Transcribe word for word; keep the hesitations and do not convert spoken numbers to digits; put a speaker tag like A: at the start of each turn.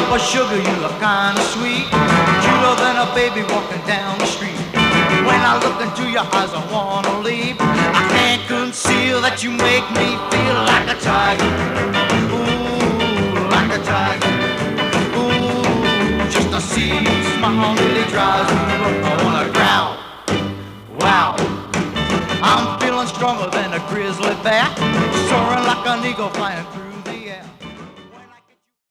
A: But sugar, you look kinda sweet, cuter than a baby walking down the street. When I look into your eyes, I wanna leave. I can't conceal that you make me feel like a tiger. Ooh, like a tiger. Ooh, just to see you smile really drives me up. I wanna growl. Wow. I'm feeling stronger than a grizzly bear, soaring like an eagle flying through